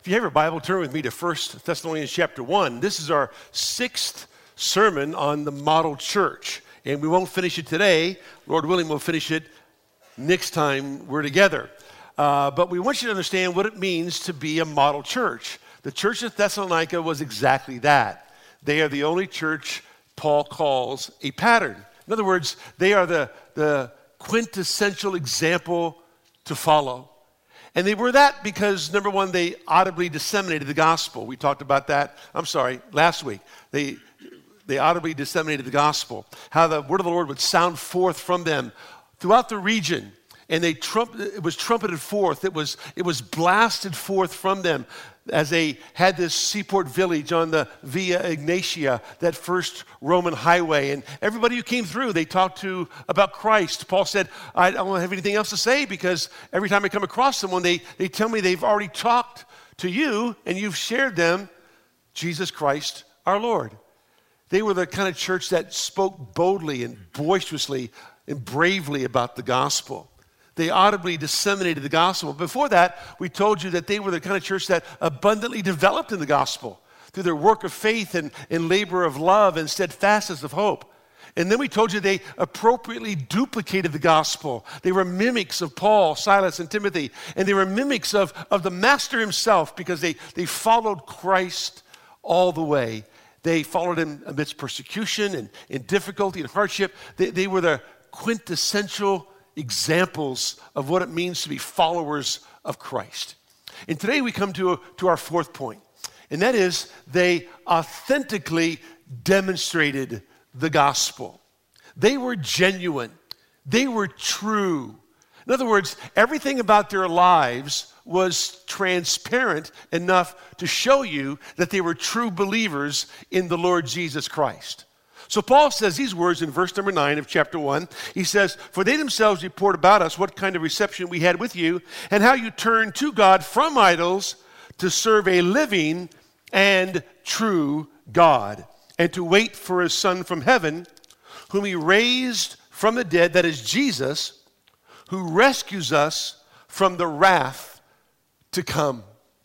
If you have your Bible, turn with me to 1 Thessalonians chapter 1. This is our 6th sermon on the model church. And we won't finish it today. Lord willing, we'll finish it next time we're together. But we want you to understand what it means to be a model church. The church of Thessalonica was exactly that. They are the only church Paul calls a pattern. In other words, they are the quintessential example to follow. And they were that because, number one, they audibly disseminated the gospel. We talked about that, last week. They audibly disseminated the gospel, how the word of the Lord would sound forth from them throughout the region. And it was trumpeted forth. It was blasted forth from them as they had this seaport village on the Via Egnatia, that first Roman highway. And everybody who came through, they talked to about Christ. Paul said, I don't have anything else to say because every time I come across someone, they tell me they've already talked to you and you've shared them Jesus Christ our Lord. They were the kind of church that spoke boldly and boisterously and bravely about the gospel. They audibly disseminated the gospel. Before that, we told you that they were the kind of church that abundantly developed in the gospel through their work of faith and labor of love and steadfastness of hope. And then we told you they appropriately duplicated the gospel. They were mimics of Paul, Silas, and Timothy. And they were mimics of the Master himself because they followed Christ all the way. They followed him amidst persecution and in difficulty and hardship. They were the quintessential examples of what it means to be followers of Christ. And today we come to our fourth point, and that is they authentically demonstrated the gospel. They were genuine. They were true. In other words, everything about their lives was transparent enough to show you that they were true believers in the Lord Jesus Christ. So Paul says these words in verse number 9 of chapter 1. He says, "For they themselves report about us what kind of reception we had with you, and how you turned to God from idols to serve a living and true God, and to wait for his Son from heaven, whom he raised from the dead, that is Jesus, who rescues us from the wrath to come."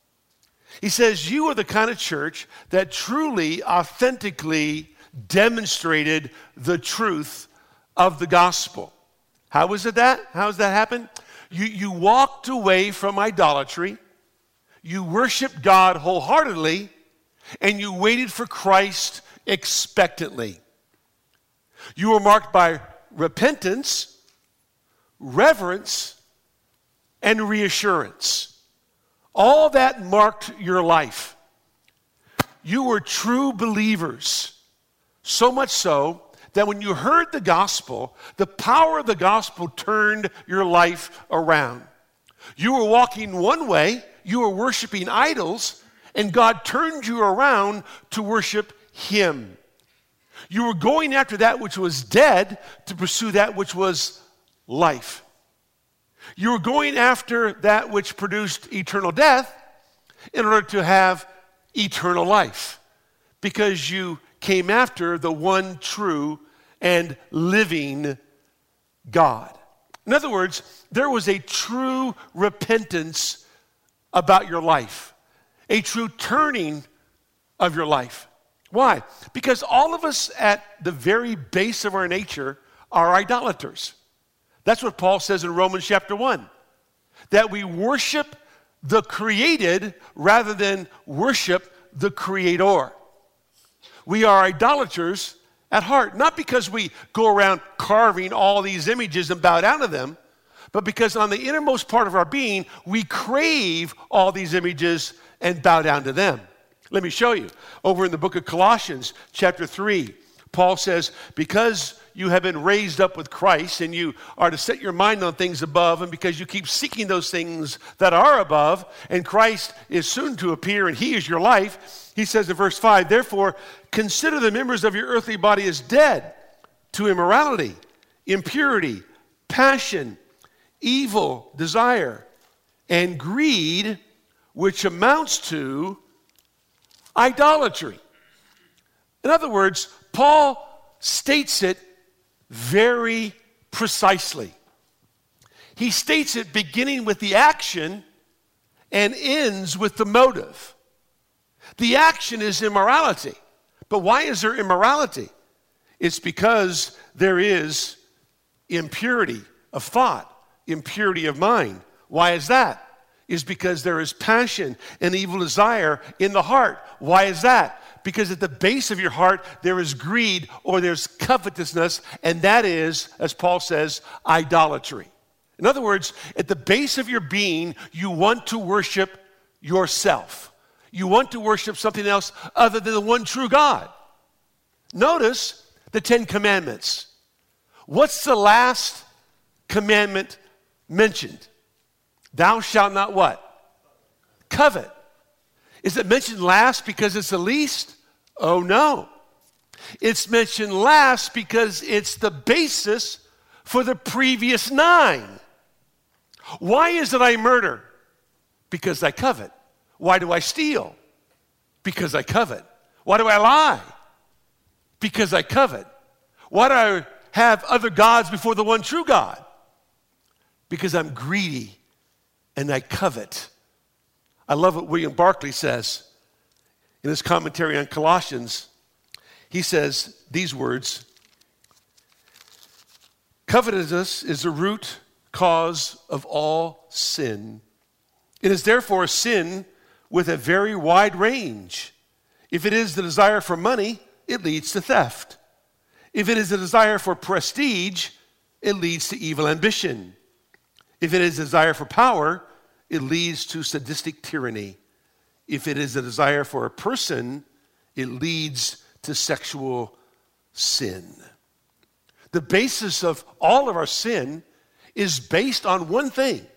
He says, you are the kind of church that truly, authentically demonstrated the truth of the gospel. How is it that? How does that happen? You walked away from idolatry, you worshiped God wholeheartedly, and you waited for Christ expectantly. You were marked by repentance, reverence, and reassurance. All that marked your life. You were true believers. So much so that when you heard the gospel, the power of the gospel turned your life around. You were walking one way, you were worshiping idols, and God turned you around to worship him. You were going after that which was dead to pursue that which was life. You were going after that which produced eternal death in order to have eternal life, because you came after the one true and living God. In other words, there was a true repentance about your life, a true turning of your life. Why? Because all of us at the very base of our nature are idolaters. That's what Paul says in Romans chapter 1, that we worship the created rather than worship the creator. We are idolaters at heart, not because we go around carving all these images and bow down to them, but because on the innermost part of our being, we crave all these images and bow down to them. Let me show you. Over in the book of Colossians, chapter 3, Paul says, because you have been raised up with Christ and you are to set your mind on things above, and because you keep seeking those things that are above, and Christ is soon to appear and he is your life, he says in verse 5, therefore, consider the members of your earthly body as dead to immorality, impurity, passion, evil desire, and greed, which amounts to idolatry. In other words, Paul states it very precisely. He states it beginning with the action and ends with the motive. The action is immorality. But why is there immorality? It's because there is impurity of thought, impurity of mind. Why is that? It's because there is passion and evil desire in the heart. Why is that? Because at the base of your heart, there is greed or there's covetousness, and that is, as Paul says, idolatry. In other words, at the base of your being, you want to worship yourself. You want to worship something else other than the one true God. Notice the 10 Commandments. What's the last commandment mentioned? Thou shalt not what? Covet. Is it mentioned last because it's the least? Oh, no. It's mentioned last because it's the basis for the previous 9. Why is it I murder? Because I covet. Why do I steal? Because I covet. Why do I lie? Because I covet. Why do I have other gods before the one true God? Because I'm greedy and I covet. I love what William Barclay says in his commentary on Colossians. He says these words: covetousness is the root cause of all sin. It is therefore a sin with a very wide range. If it is the desire for money, it leads to theft. If it is a desire for prestige, it leads to evil ambition. If it is a desire for power, it leads to sadistic tyranny. If it is a desire for a person, it leads to sexual sin. The basis of all of our sin is based on one thing: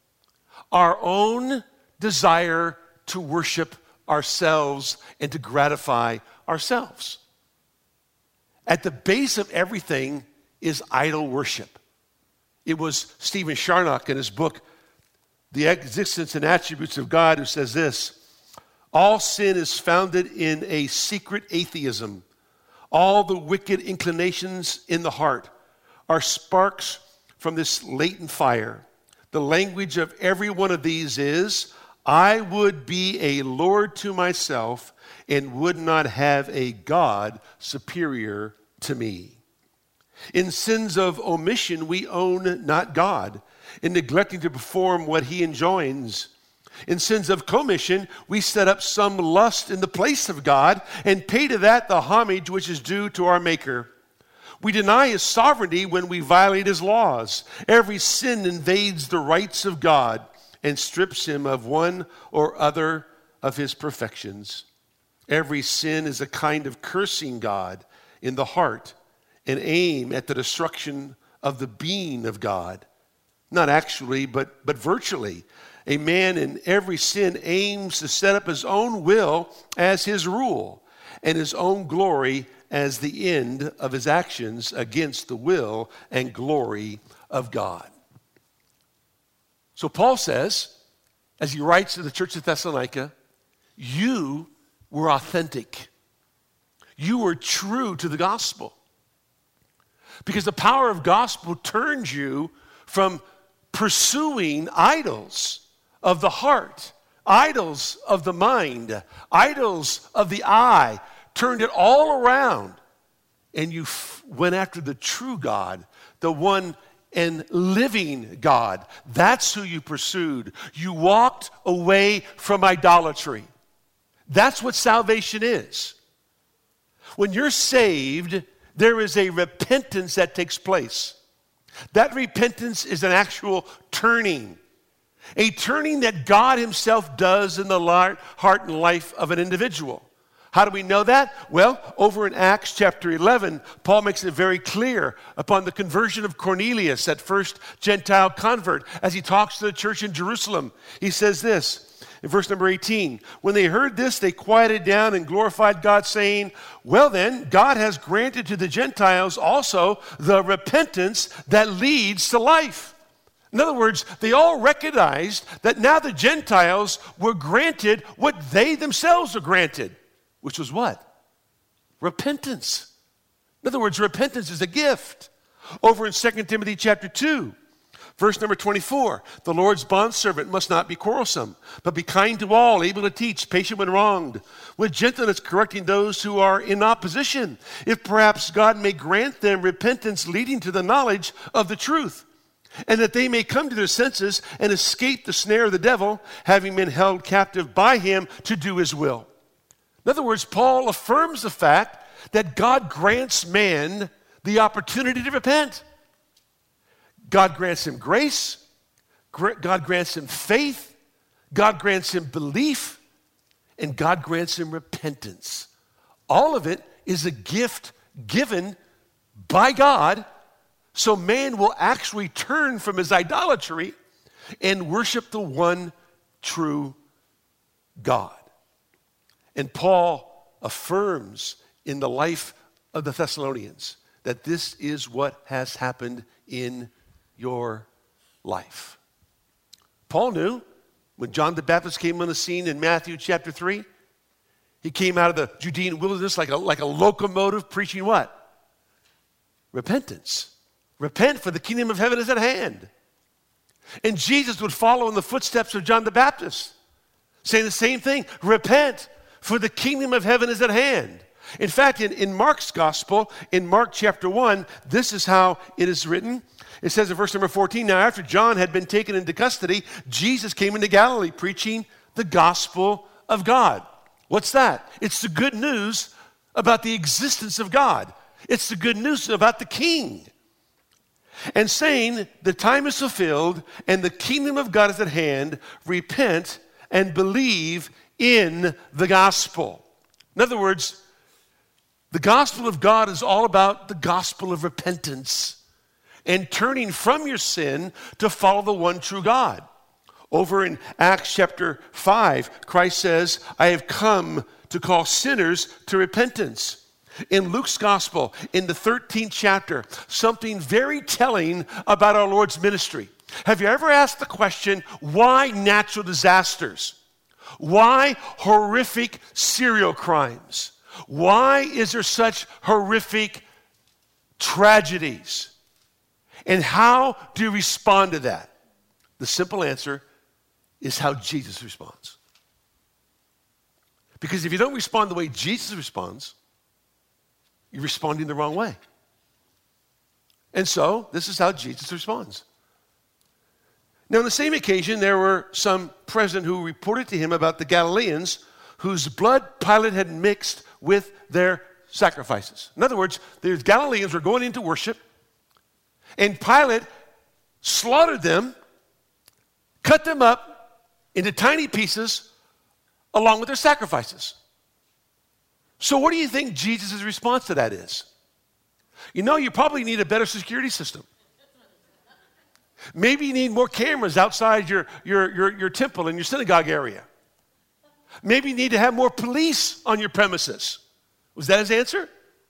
our own desire to worship ourselves and to gratify ourselves. At the base of everything is idol worship. It was Stephen Charnock in his book, The Existence and Attributes of God, who says this: all sin is founded in a secret atheism. All the wicked inclinations in the heart are sparks from this latent fire. The language of every one of these is, I would be a Lord to myself and would not have a God superior to me. In sins of omission, we own not God, in neglecting to perform what he enjoins. In sins of commission, we set up some lust in the place of God and pay to that the homage which is due to our Maker. We deny his sovereignty when we violate his laws. Every sin invades the rights of God and strips him of one or other of his perfections. Every sin is a kind of cursing God in the heart, an aim at the destruction of the being of God. Not actually, but virtually. A man in every sin aims to set up his own will as his rule and his own glory as the end of his actions against the will and glory of God. So Paul says, as he writes to the church of Thessalonica, you were authentic. You were true to the gospel. Because the power of gospel turns you from pursuing idols of the heart, idols of the mind, idols of the eye, turned it all around, and you went after the true God, the one and living God. That's who you pursued. You walked away from idolatry. That's what salvation is. When you're saved, there is a repentance that takes place. That repentance is an actual turning. A turning that God himself does in the heart and life of an individual. How do we know that? Well, over in Acts chapter 11, Paul makes it very clear upon the conversion of Cornelius, that first Gentile convert, as he talks to the church in Jerusalem. He says this in verse number 18, when they heard this, they quieted down and glorified God, saying, well then, God has granted to the Gentiles also the repentance that leads to life. In other words, they all recognized that now the Gentiles were granted what they themselves were granted, which was what? Repentance. In other words, repentance is a gift. Over in 2 Timothy chapter 2, Verse number 24, the Lord's bondservant must not be quarrelsome, but be kind to all, able to teach, patient when wronged, with gentleness correcting those who are in opposition, if perhaps God may grant them repentance leading to the knowledge of the truth, and that they may come to their senses and escape the snare of the devil, having been held captive by him to do his will. In other words, Paul affirms the fact that God grants man the opportunity to repent. God grants him grace, God grants him faith, God grants him belief, and God grants him repentance. All of it is a gift given by God, so man will actually turn from his idolatry and worship the one true God. And Paul affirms in the life of the Thessalonians that this is what has happened in your life. Paul knew when John the Baptist came on the scene in Matthew chapter 3, he came out of the Judean wilderness like a locomotive preaching what? Repentance. Repent, for the kingdom of heaven is at hand. And Jesus would follow in the footsteps of John the Baptist, saying the same thing. Repent, for the kingdom of heaven is at hand. In fact, in Mark's gospel, in Mark chapter 1, this is how it is written. It says in verse number 14, now after John had been taken into custody, Jesus came into Galilee preaching the gospel of God. What's that? It's the good news about the existence of God. It's the good news about the King. And saying, the time is fulfilled and the kingdom of God is at hand, repent and believe in the gospel. In other words, the gospel of God is all about the gospel of repentance and turning from your sin to follow the one true God. Over in Acts chapter 5, Christ says, I have come to call sinners to repentance. In Luke's gospel, in the 13th chapter, something very telling about our Lord's ministry. Have you ever asked the question, why natural disasters? Why horrific serial crimes? Why is there such horrific tragedies? And how do you respond to that? The simple answer is how Jesus responds. Because if you don't respond the way Jesus responds, you're responding the wrong way. And so, this is how Jesus responds. Now, on the same occasion, there were some present who reported to him about the Galileans whose blood Pilate had mixed with their sacrifices. In other words, the Galileans were going into worship, and Pilate slaughtered them, cut them up into tiny pieces along with their sacrifices. So what do you think Jesus' response to that is? You know, you probably need a better security system. Maybe you need more cameras outside your temple and your synagogue area. Maybe you need to have more police on your premises. Was that his answer?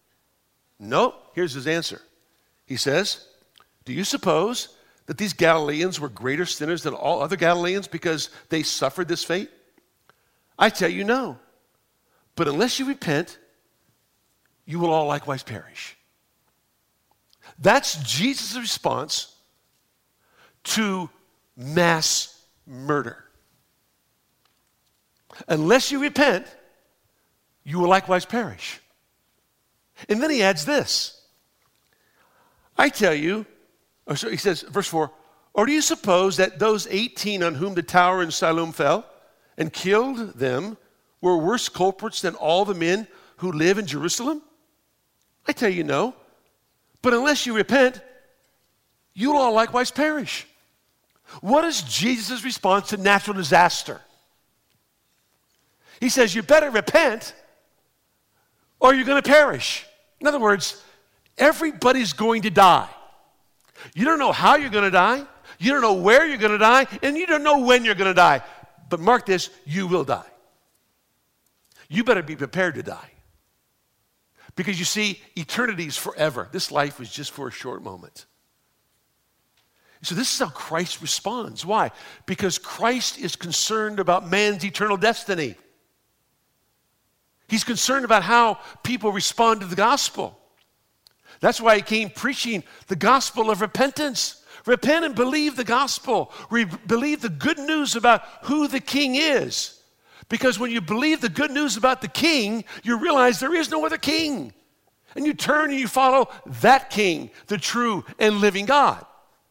No. Here's his answer. He says, do you suppose that these Galileans were greater sinners than all other Galileans because they suffered this fate? I tell you, no. But unless you repent, you will all likewise perish. That's Jesus' response to mass murder. Unless you repent, you will likewise perish. And then he adds this. I tell you, he says, verse 4, or do you suppose that those 18 on whom the tower in Siloam fell and killed them were worse culprits than all the men who live in Jerusalem? I tell you, no. But unless you repent, you will all likewise perish. What is Jesus' response to natural disaster? He says, you better repent or you're going to perish. In other words, everybody's going to die. You don't know how you're going to die. You don't know where you're going to die. And you don't know when you're going to die. But mark this, you will die. You better be prepared to die. Because you see, eternity is forever. This life was just for a short moment. So this is how Christ responds. Why? Because Christ is concerned about man's eternal destiny. He's concerned about how people respond to the gospel. That's why he came preaching the gospel of repentance. Repent and believe the gospel. Believe the good news about who the king is. Because when you believe the good news about the king, you realize there is no other king. And you turn and you follow that king, the true and living God.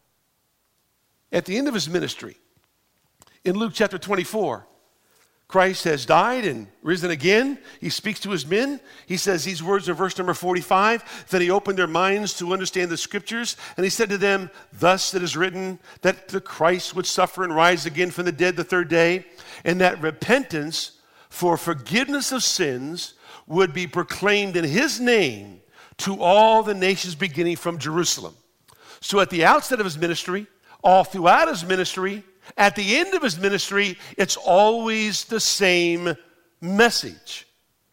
At the end of his ministry, in Luke chapter 24, Christ has died and risen again. He speaks to his men. He says these words in verse number 45, that he opened their minds to understand the scriptures. And he said to them, thus it is written that the Christ would suffer and rise again from the dead the third day, and that repentance for forgiveness of sins would be proclaimed in his name to all the nations beginning from Jerusalem. So at the outset of his ministry, all throughout his ministry, at the end of his ministry, it's always the same message.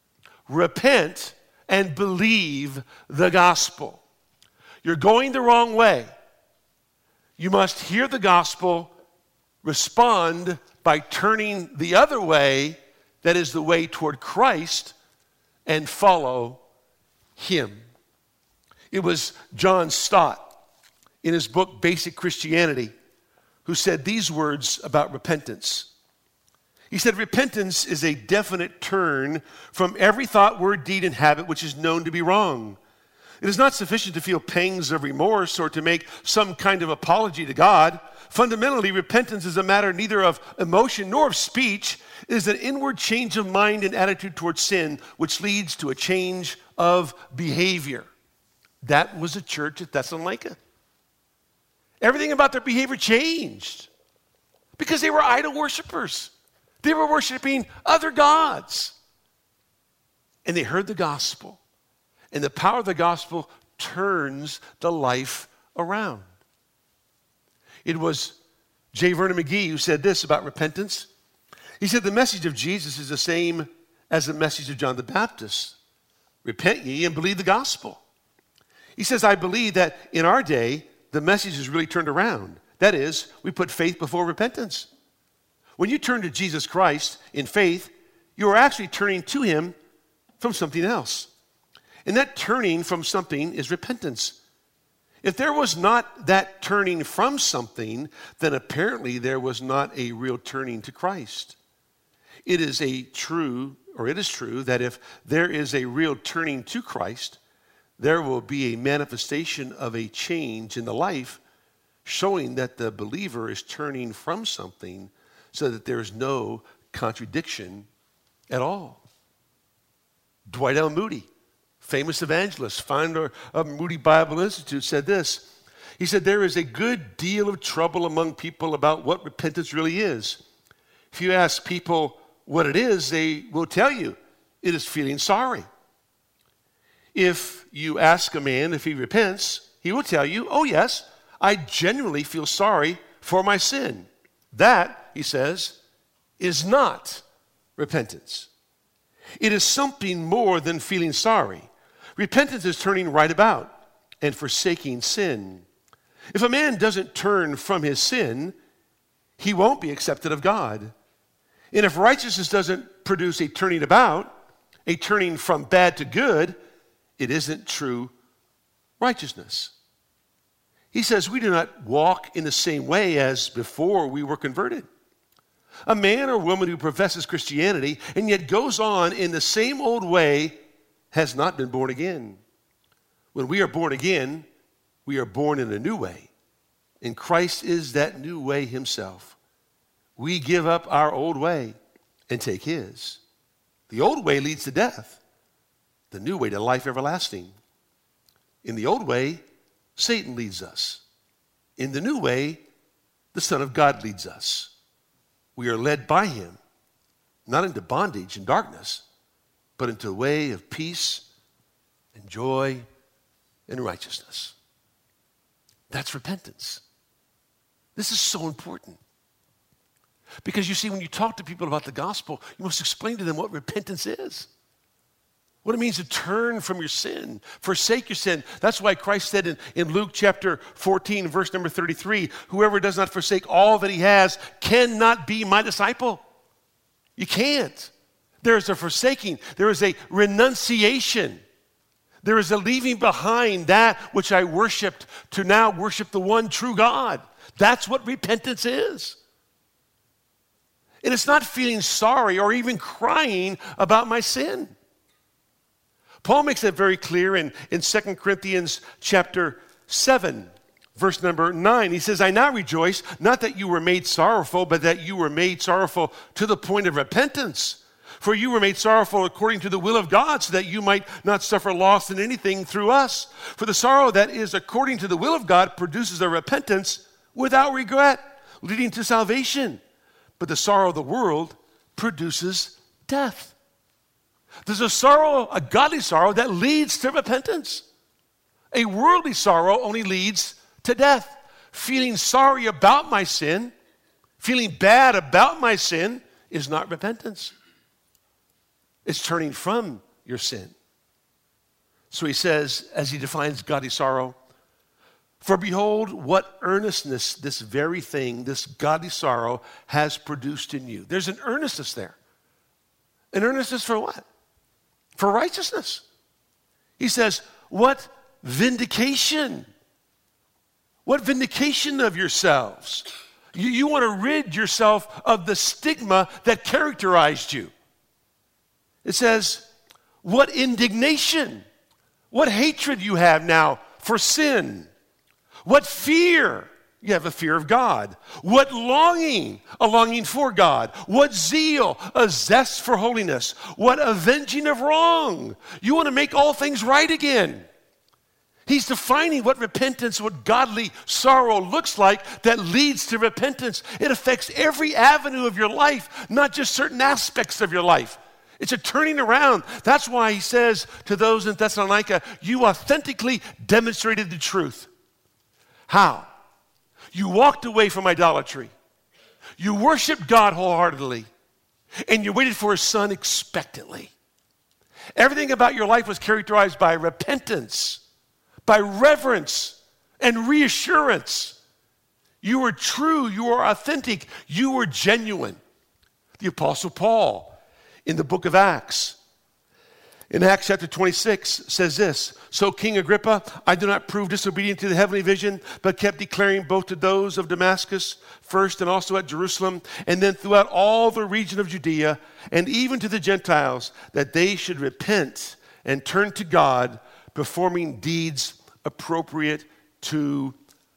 Repent and believe the gospel. You're going the wrong way. You must hear the gospel, respond by turning the other way, that is the way toward Christ, and follow him. It was John Stott in his book, Basic Christianity, who said these words about repentance. He said, repentance is a definite turn from every thought, word, deed, and habit which is known to be wrong. It is not sufficient to feel pangs of remorse or to make some kind of apology to God. Fundamentally, repentance is a matter neither of emotion nor of speech. It is an inward change of mind and attitude towards sin, which leads to a change of behavior. That was the church at Thessalonica. Everything about their behavior changed because they were idol worshipers. They were worshiping other gods. And they heard the gospel. And the power of the gospel turns the life around. It was J. Vernon McGee who said this about repentance. He said, the message of Jesus is the same as the message of John the Baptist. Repent ye and believe the gospel. He says, I believe that in our day, the message is really turned around. That is, we put faith before repentance. When you turn to Jesus Christ in faith, you are actually turning to him from something else. And that turning from something is repentance. If there was not that turning from something, then apparently there was not a real turning to Christ. It is true that if there is a real turning to Christ, there will be a manifestation of a change in the life, showing that the believer is turning from something so that there is no contradiction at all. Dwight L. Moody, famous evangelist, founder of Moody Bible Institute, said this. He said, there is a good deal of trouble among people about what repentance really is. If you ask people what it is, they will tell you it is feeling sorry. If you ask a man if he repents, he will tell you, oh yes, I genuinely feel sorry for my sin. That, he says, is not repentance. It is something more than feeling sorry. Repentance is turning right about and forsaking sin. If a man doesn't turn from his sin, he won't be accepted of God. And if righteousness doesn't produce a turning about, a turning from bad to good, it isn't true righteousness. He says we do not walk in the same way as before we were converted. A man or woman who professes Christianity and yet goes on in the same old way has not been born again. When we are born again, we are born in a new way. And Christ is that new way himself. We give up our old way and take his. The old way leads to death. The new way to life everlasting. In the old way, Satan leads us. In the new way, the Son of God leads us. We are led by him, not into bondage and darkness, but into a way of peace and joy and righteousness. That's repentance. This is so important. Because you see, when you talk to people about the gospel, you must explain to them what repentance is. What it means to turn from your sin, forsake your sin. That's why Christ said in Luke chapter 14, verse number 33, whoever does not forsake all that he has cannot be my disciple. You can't. There is a forsaking. There is a renunciation. There is a leaving behind that which I worshiped to now worship the one true God. That's what repentance is. And it's not feeling sorry or even crying about my sin. Paul makes that very clear in 2 Corinthians chapter 7, verse number 9. He says, I now rejoice, not that you were made sorrowful, but that you were made sorrowful to the point of repentance. For you were made sorrowful according to the will of God, so that you might not suffer loss in anything through us. For the sorrow that is according to the will of God produces a repentance without regret, leading to salvation. But the sorrow of the world produces death. There's a sorrow, a godly sorrow, that leads to repentance. A worldly sorrow only leads to death. Feeling sorry about my sin, feeling bad about my sin, is not repentance. It's turning from your sin. So he says, as he defines godly sorrow, for behold, what earnestness this very thing, this godly sorrow, has produced in you. There's an earnestness there. An earnestness for what? For righteousness. He says, what vindication? What vindication of yourselves? You want to rid yourself of the stigma that characterized you. It says, what indignation, what hatred you have now for sin, what fear, you have a fear of God, what longing, a longing for God, what zeal, a zest for holiness, what avenging of wrong, you want to make all things right again. He's defining what repentance, what godly sorrow looks like that leads to repentance. It affects every avenue of your life, not just certain aspects of your life. It's a turning around. That's why he says to those in Thessalonica, you authentically demonstrated the truth. How? You walked away from idolatry. You worshiped God wholeheartedly. And you waited for his son expectantly. Everything about your life was characterized by repentance, by reverence and reassurance. You were true. You were authentic. You were genuine. The Apostle Paul, in the book of Acts, in Acts chapter 26, says this, so King Agrippa, I do not prove disobedient to the heavenly vision, but kept declaring both to those of Damascus first and also at Jerusalem, and then throughout all the region of Judea, and even to the Gentiles, that they should repent and turn to God, performing deeds appropriate to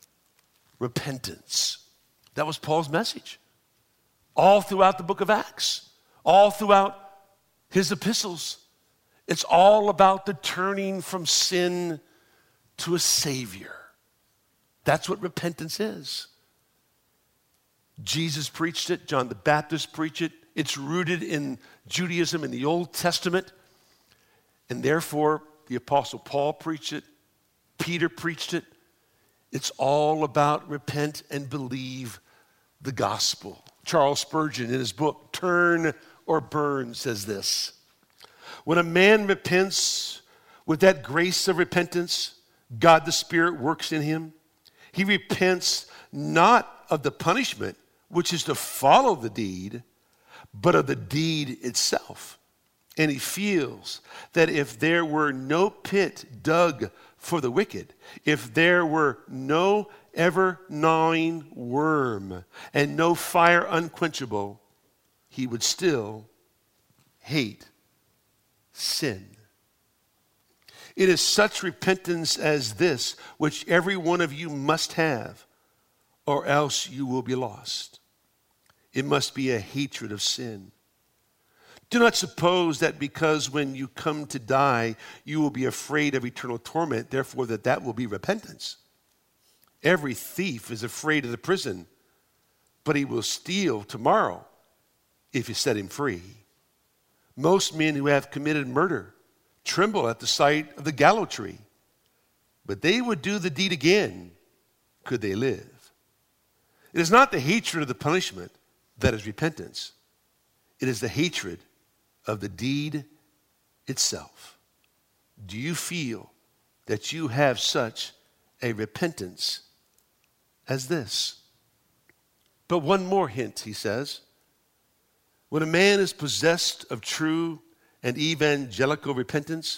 repentance. That was Paul's message. All throughout the book of Acts. All throughout his epistles, it's all about the turning from sin to a Savior. That's what repentance is. Jesus preached it. John the Baptist preached it. It's rooted in Judaism in the Old Testament. And therefore, the Apostle Paul preached it. Peter preached it. It's all about repent and believe the gospel. Charles Spurgeon, in his book, Turn or Burn, says this. When a man repents with that grace of repentance, God the Spirit works in him. He repents not of the punishment, which is to follow the deed, but of the deed itself. And he feels that if there were no pit dug for the wicked, if there were no ever-gnawing worm and no fire unquenchable, he would still hate sin. It is such repentance as this which every one of you must have, or else you will be lost. It must be a hatred of sin. Do not suppose that because when you come to die, you will be afraid of eternal torment, therefore that will be repentance. Every thief is afraid of the prison, but he will steal tomorrow if you set him free. Most men who have committed murder tremble at the sight of the gallows tree, but they would do the deed again could they live. It is not the hatred of the punishment that is repentance. It is the hatred of the deed itself. Do you feel that you have such a repentance as this? But one more hint, he says. When a man is possessed of true and evangelical repentance,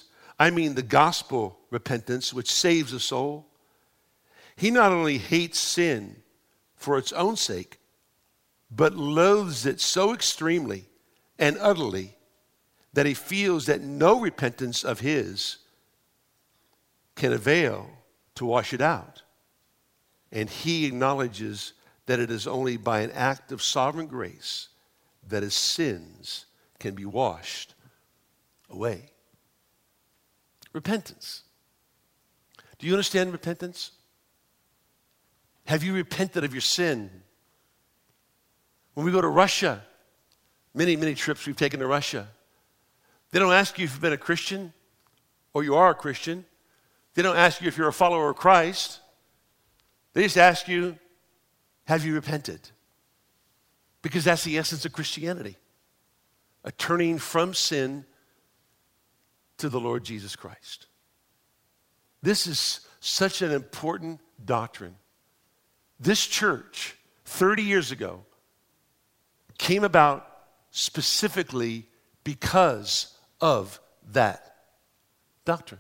I mean the gospel repentance, which saves a soul, he not only hates sin for its own sake, but loathes it so extremely and utterly that he feels that no repentance of his can avail to wash it out. And he acknowledges that it is only by an act of sovereign grace that his sins can be washed away. Repentance. Do you understand repentance? Have you repented of your sin? When we go to Russia, many trips we've taken to Russia, they don't ask you if you've been a Christian or you are a Christian. They don't ask you if you're a follower of Christ. They just ask you, have you repented? Because that's the essence of Christianity. A turning from sin to the Lord Jesus Christ. This is such an important doctrine. This church, 30 years ago, came about specifically because of that doctrine.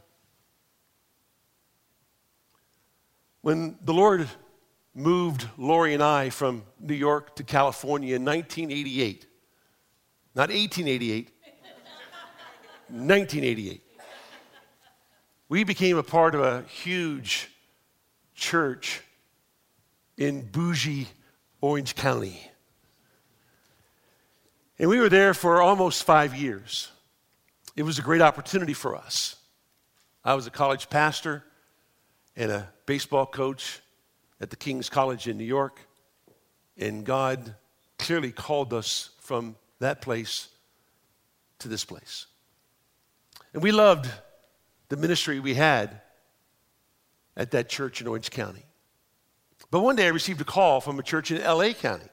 When the Lord moved Lori and I from New York to California in 1988, not 1888, 1988, we became a part of a huge church in bougie Orange County. And we were there for almost 5 years. It was a great opportunity for us. I was a college pastor and a baseball coach at the King's College in New York. And God clearly called us from that place to this place. And we loved the ministry we had at that church in Orange County. But one day I received a call from a church in LA County,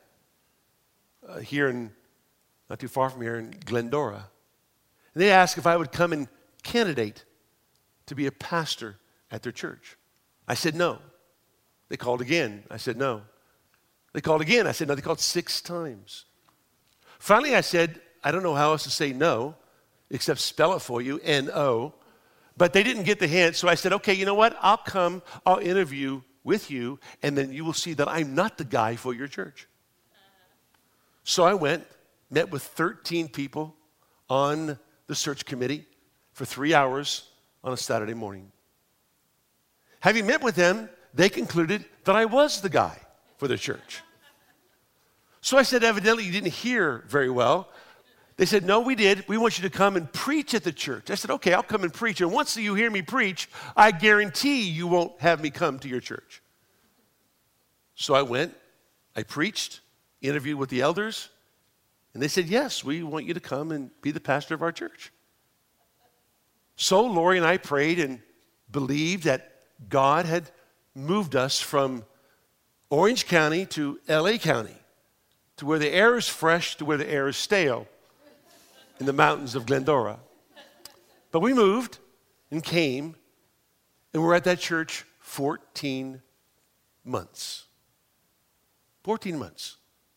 not too far from here in Glendora. And they asked if I would come and candidate to be a pastor at their church. I said no. They called again. I said no. They called again. I said no. They called 6 times. Finally, I said, I don't know how else to say no, except spell it for you, N-O. But they didn't get the hint, so I said, okay, you know what? I'll come, I'll interview with you, and then you will see that I'm not the guy for your church. So I went, met with 13 people on the search committee for 3 hours on a Saturday morning. Having met with them, they concluded that I was the guy for their church. So I said, evidently you didn't hear very well. They said, no, we did. We want you to come and preach at the church. I said, okay, I'll come and preach. And once you hear me preach, I guarantee you won't have me come to your church. So I went, I preached, interviewed with the elders, and they said, yes, we want you to come and be the pastor of our church. So Lori and I prayed and believed that God had moved us from Orange County to LA County, to where the air is fresh, to where the air is stale, in the mountains of Glendora. But we moved and came, and we're at that church 14 months. 14 months.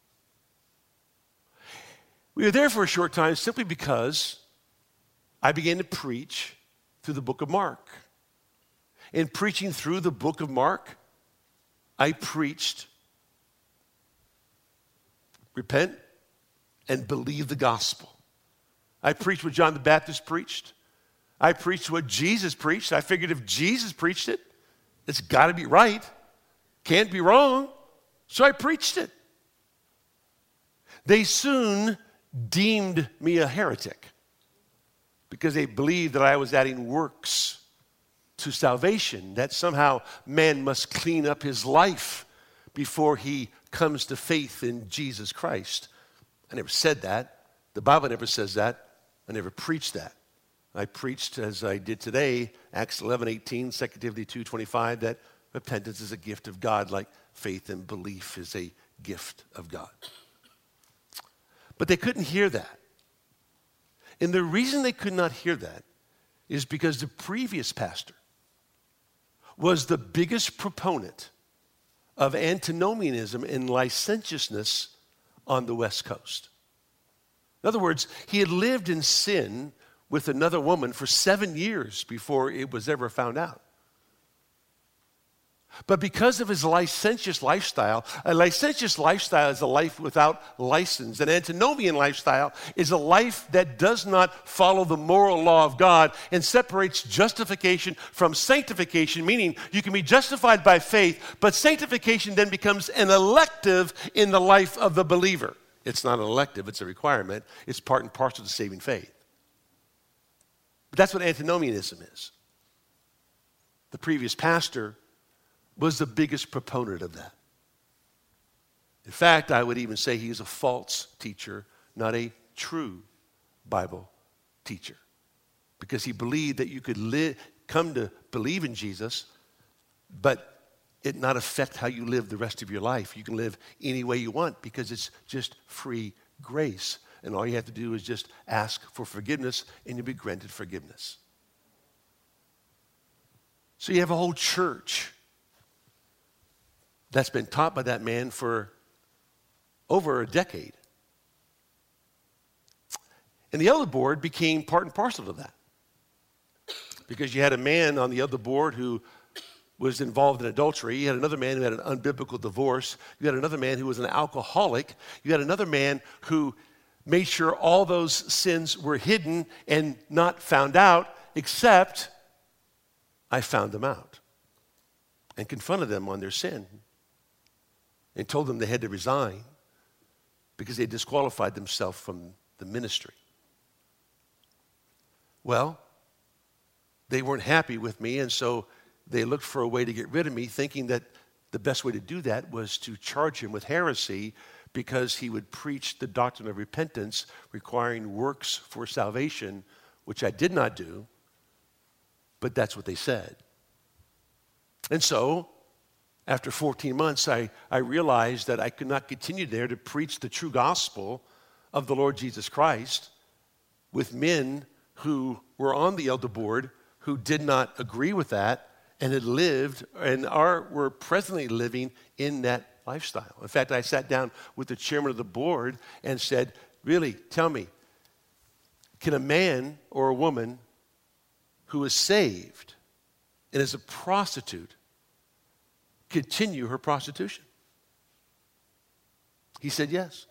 We were there for a short time simply because I began to preach through the book of Mark. In preaching through the book of Mark, I preached, repent and believe the gospel. I preached what John the Baptist preached. I preached what Jesus preached. I figured if Jesus preached it, it's got to be right. Can't be wrong. So I preached it. They soon deemed me a heretic because they believed that I was adding works to salvation, that somehow man must clean up his life before he comes to faith in Jesus Christ. I never said that. The Bible never says that. I never preached that. I preached, as I did today, Acts 11:18, 2 Timothy 2:25, that repentance is a gift of God, like faith and belief is a gift of God. But they couldn't hear that. And the reason they could not hear that is because the previous pastor was the biggest proponent of antinomianism and licentiousness on the West Coast. In other words, he had lived in sin with another woman for 7 years before it was ever found out. But because of his licentious lifestyle, a licentious lifestyle is a life without license. An antinomian lifestyle is a life that does not follow the moral law of God and separates justification from sanctification, meaning you can be justified by faith, but sanctification then becomes an elective in the life of the believer. It's not an elective, it's a requirement. It's part and parcel to saving faith. But that's what antinomianism is. The previous pastor was the biggest proponent of that. In fact, I would even say he is a false teacher, not a true Bible teacher. Because he believed that you could come to believe in Jesus, but it not affect how you live the rest of your life. You can live any way you want because it's just free grace. And all you have to do is just ask for forgiveness and you'll be granted forgiveness. So you have a whole church that's been taught by that man for over a decade. And the elder board became part and parcel to that. Because you had a man on the elder board who was involved in adultery. You had another man who had an unbiblical divorce. You had another man who was an alcoholic. You had another man who made sure all those sins were hidden and not found out, except I found them out and confronted them on their sin and told them they had to resign because they disqualified themselves from the ministry. Well, they weren't happy with me, and so they looked for a way to get rid of me, thinking that the best way to do that was to charge him with heresy because he would preach the doctrine of repentance requiring works for salvation, which I did not do, but that's what they said. And so, after 14 months, I realized that I could not continue there to preach the true gospel of the Lord Jesus Christ with men who were on the elder board who did not agree with that and had lived and were presently living in that lifestyle. In fact, I sat down with the chairman of the board and said, really, tell me, can a man or a woman who is saved and is a prostitute continue her prostitution? He said yes.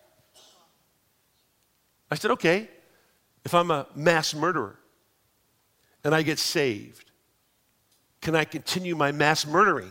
I said, okay, if I'm a mass murderer and I get saved, can I continue my mass murdering?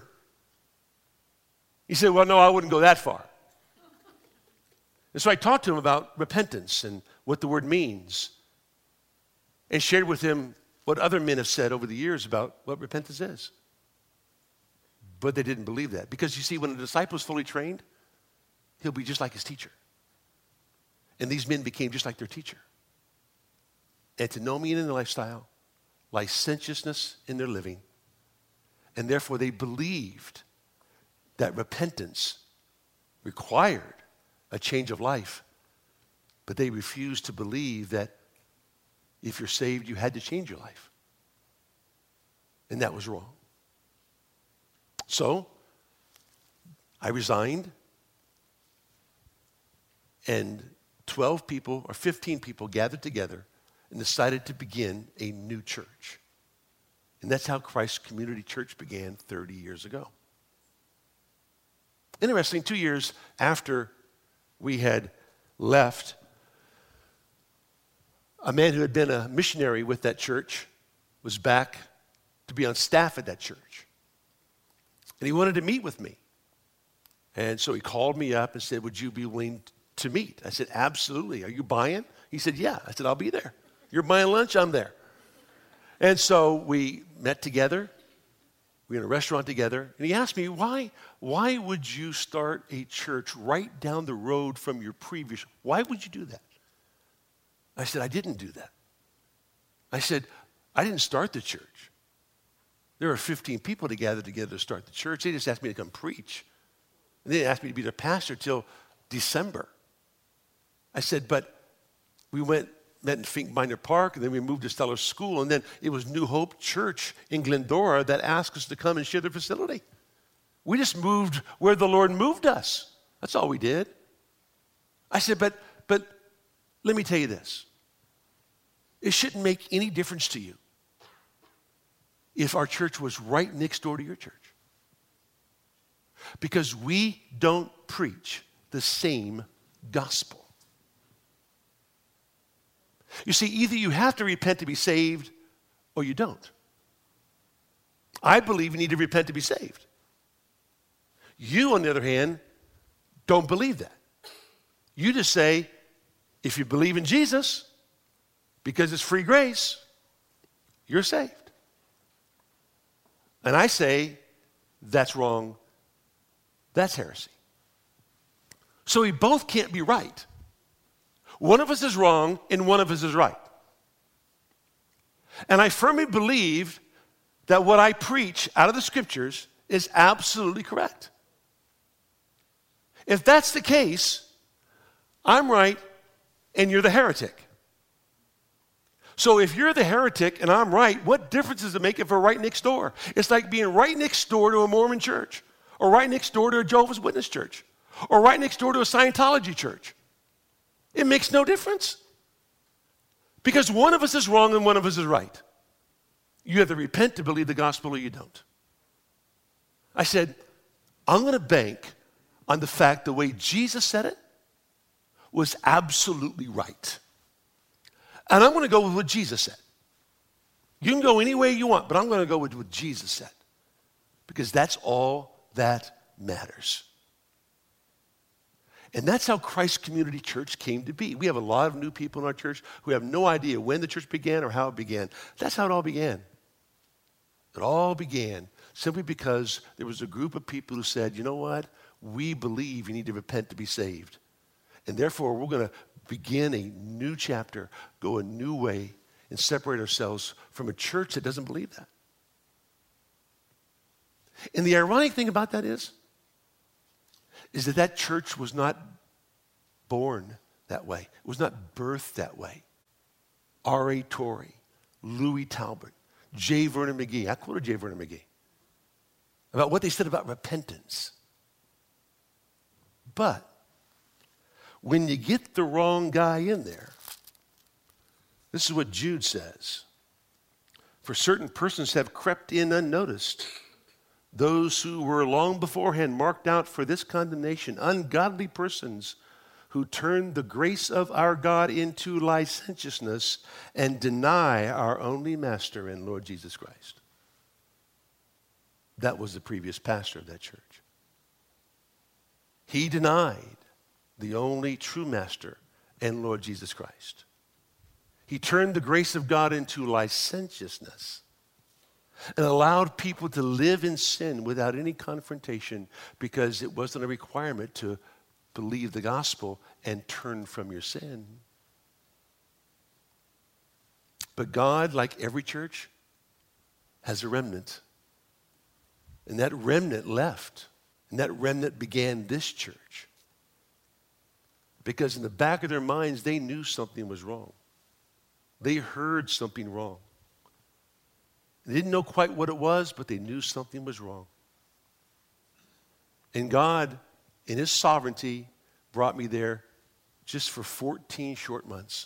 He said, well, no, I wouldn't go that far. And so I talked to him about repentance and what the word means and shared with him what other men have said over the years about what repentance is. But they didn't believe that. Because you see, when a disciple is fully trained, he'll be just like his teacher. And these men became just like their teacher. Antinomian in their lifestyle, licentiousness in their living, and therefore they believed that repentance required a change of life, but they refused to believe that if you're saved, you had to change your life. And that was wrong. So, I resigned, and 12 people or 15 people gathered together and decided to begin a new church. And that's how Christ Community Church began 30 years ago. Interesting, 2 years after we had left, a man who had been a missionary with that church was back to be on staff at that church. And he wanted to meet with me. And so he called me up and said, would you be willing to meet? I said, absolutely. Are you buying? He said, yeah. I said, I'll be there. You're buying lunch, I'm there. And so we met together. We were in a restaurant together. And he asked me, why would you start a church right down the road from your previous? Why would you do that? I said, I didn't do that. I said, I didn't start the church. There were 15 people to gather together to start the church. They just asked me to come preach. And they didn't ask me to be their pastor till December. I said, but we met in Fink Minor Park, and then we moved to Stellar School, and then it was New Hope Church in Glendora that asked us to come and share their facility. We just moved where the Lord moved us. That's all we did. I said, but let me tell you this. It shouldn't make any difference to you if our church was right next door to your church. Because we don't preach the same gospel. You see, either you have to repent to be saved or you don't. I believe you need to repent to be saved. You, on the other hand, don't believe that. You just say, if you believe in Jesus, because it's free grace, you're saved. And I say, that's wrong. That's heresy. So we both can't be right. One of us is wrong and one of us is right. And I firmly believe that what I preach out of the scriptures is absolutely correct. If that's the case, I'm right and you're the heretic. So if you're the heretic and I'm right, what difference does it make if we're right next door? It's like being right next door to a Mormon church, or right next door to a Jehovah's Witness church, or right next door to a Scientology church. It makes no difference. Because one of us is wrong and one of us is right. You have to repent to believe the gospel or you don't. I said, I'm going to bank on the fact the way Jesus said it was absolutely right. And I'm going to go with what Jesus said. You can go any way you want, but I'm going to go with what Jesus said. Because that's all that matters. And that's how Christ Community Church came to be. We have a lot of new people in our church who have no idea when the church began or how it began. That's how it all began. It all began simply because there was a group of people who said, you know what? We believe you need to repent to be saved. And therefore, we're going to begin a new chapter, go a new way, and separate ourselves from a church that doesn't believe that. And the ironic thing about that is that church was not born that way. It was not birthed that way. R.A. Torrey, Louis Talbot, J. Vernon McGee. I quoted J. Vernon McGee about what they said about repentance. But when you get the wrong guy in there, this is what Jude says. For certain persons have crept in unnoticed, those who were long beforehand marked out for this condemnation, ungodly persons who turn the grace of our God into licentiousness and deny our only Master and Lord Jesus Christ. That was the previous pastor of that church. He denied the only true Master and Lord Jesus Christ. He turned the grace of God into licentiousness and allowed people to live in sin without any confrontation because it wasn't a requirement to believe the gospel and turn from your sin. But God, like every church, has a remnant. And that remnant left. And that remnant began this church. Because in the back of their minds, they knew something was wrong. They heard something wrong. They didn't know quite what it was, but they knew something was wrong. And God, in his sovereignty, brought me there just for 14 short months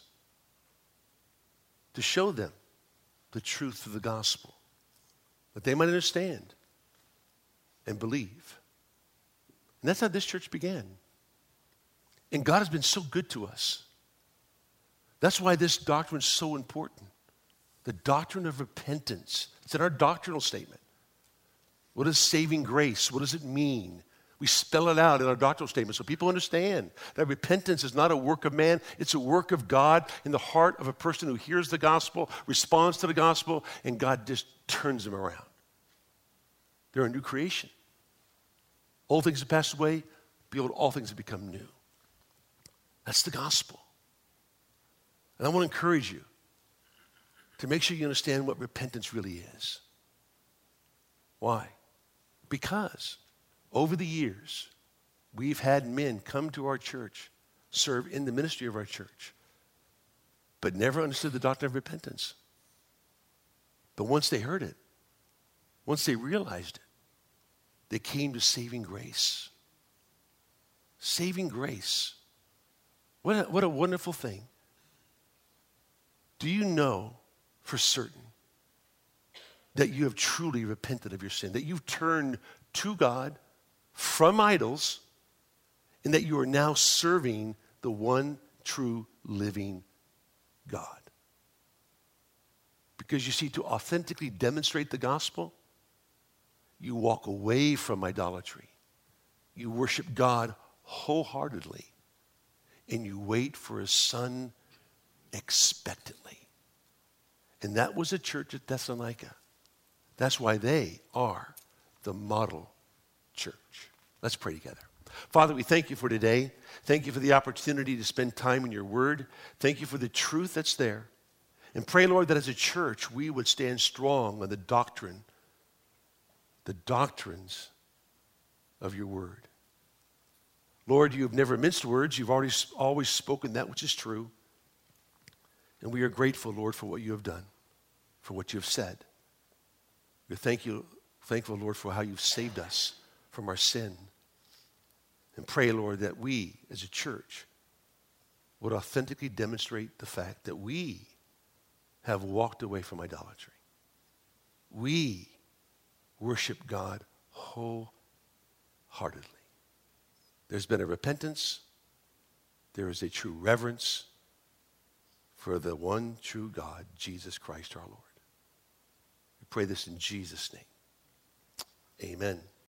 to show them the truth of the gospel, that they might understand and believe. And that's how this church began. And God has been so good to us. That's why this doctrine is so important. The doctrine of repentance. It's in our doctrinal statement. What is saving grace? What does it mean? We spell it out in our doctrinal statement so people understand that repentance is not a work of man. It's a work of God in the heart of a person who hears the gospel, responds to the gospel, and God just turns them around. They're a new creation. Old things have passed away. Behold, all things have become new. That's the gospel. And I want to encourage you to make sure you understand what repentance really is. Why? Because over the years, we've had men come to our church, serve in the ministry of our church, but never understood the doctrine of repentance. But once they heard it, once they realized it, they came to saving grace. Saving grace. What a wonderful thing. Do you know for certain that you have truly repented of your sin, that you've turned to God from idols, and that you are now serving the one true living God? Because you see, to authentically demonstrate the gospel, you walk away from idolatry. You worship God wholeheartedly, and you wait for his Son expectantly. And that was the church at Thessalonica. That's why they are the model church. Let's pray together. Father, we thank you for today. Thank you for the opportunity to spend time in your word. Thank you for the truth that's there. And pray, Lord, that as a church, we would stand strong on the doctrines of your word. Lord, you have never minced words. You've always spoken that which is true. And we are grateful, Lord, for what you have done, for what you have said. We're thankful, Lord, for how you've saved us from our sin. And pray, Lord, that we as a church would authentically demonstrate the fact that we have walked away from idolatry. We worship God wholeheartedly. There's been a repentance. There is a true reverence for the one true God, Jesus Christ our Lord. We pray this in Jesus' name. Amen.